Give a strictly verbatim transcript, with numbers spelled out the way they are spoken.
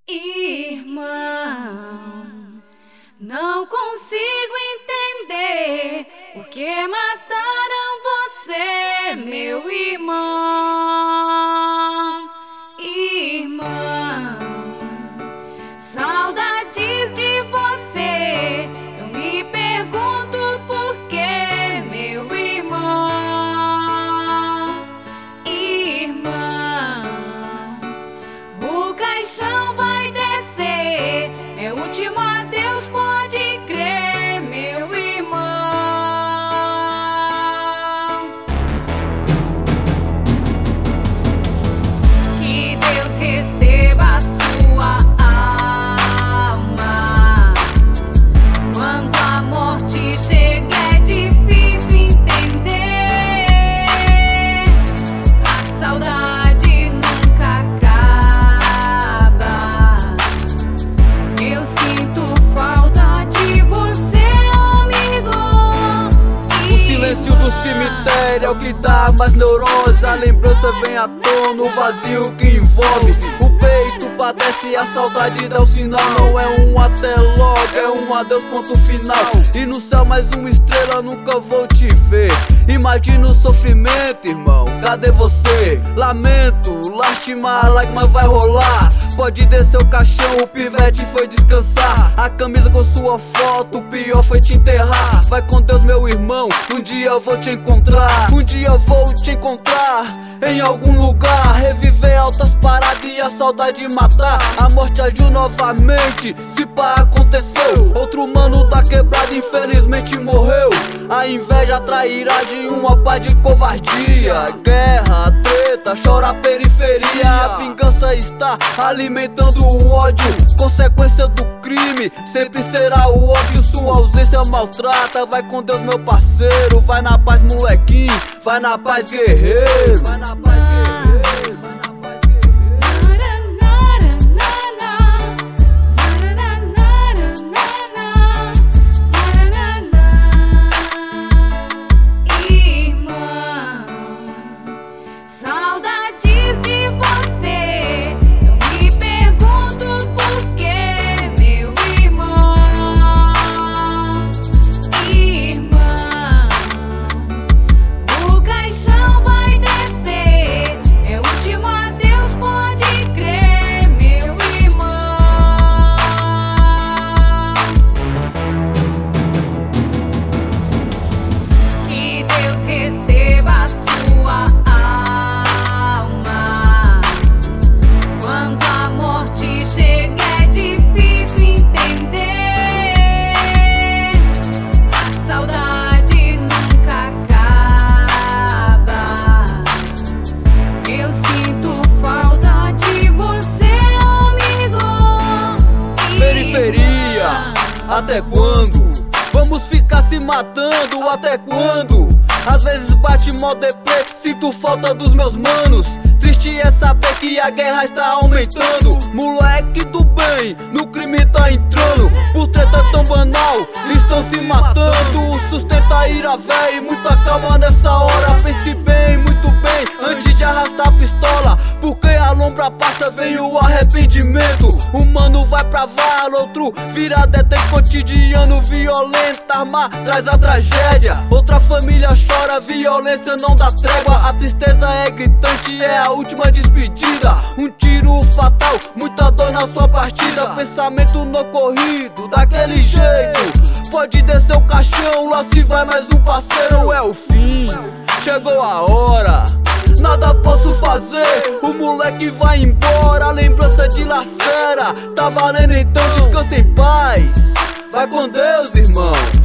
Irmão, não consigo entender por que mataram você, meu irmão. Irmão, saudades de você, eu me pergunto por que, meu irmão. Irmão, o caixão vai descer, é o último adeus, pode crer, meu irmão. Que Deus receba a sua alma. Quando a morte chega é difícil entender, a saudade nunca acaba. Eu sinto falta de você, amigo. O silêncio do cemitério é o que dá mais neurose. A lembrança vem à tona, o vazio que envolve. O peito padece, a saudade dá o sinal. Não é um até logo, é um adeus, ponto final. E no céu mais uma estrela, nunca vou te ver. Imagina o sofrimento, irmão, cadê você? Lamento, lástima, a lágrima vai rolar. Pode descer o caixão, o pivete foi descansar. A camisa com sua foto, o pior foi te enterrar. Vai com Deus, meu irmão, um dia eu vou te encontrar. Um dia eu vou te encontrar em algum lugar. Reviver altas paradas e a saudade matar. A morte agiu novamente, se pá aconteceu. Outro mano da quebrada infelizmente morreu. A inveja, a trairagem, uma pá de covardia. Guerra, treta, chora a periferia. A vingança está alimentando o ódio, consequência do crime sempre será o óbvio. Sua ausência maltrata. Vai com Deus, meu parceiro, vai na paz, molequinho, vai na paz, guerreiro. Vai na paz, guerreiro. Saudades de você, eu me pergunto por que, meu irmão. Irmão, o caixão vai descer, é o último adeus, pode crer, meu irmão. Que Deus receba a sua alma. Quando a morte chega é difícil entender, a saudade nunca acaba. Eu sinto falta de você, amigo. Periferia, até quando? Vamos ficar se matando, até quando? Às vezes bate mó deprê, sinto falta dos meus manos. Triste é saber que a guerra está aumentando. Moleque do bem, no crime tá entrando. Por treta tão banal, estão se matando. Sustenta ira, véi, muita calma nessa hora. Pense bem, muito bem, antes de arrastar a pistola. Porque a lombra passa, vem o arrependimento. Um mano vai pra vala, outro vira detém cotidiano. Violenta, arma traz a tragédia. Outra família chora, violência não dá trégua. A tristeza é gritante, é a última despedida. Um tiro fatal, muita dor na sua partida. Pensamento no corrido, daquele jeito. Pode descer o caixão, lá se vai mais um parceiro. É o fim, chegou a hora, nada posso fazer, o moleque vai embora. A lembrança dilacera, tá valendo então, descansa em paz. Vai com Deus, irmão.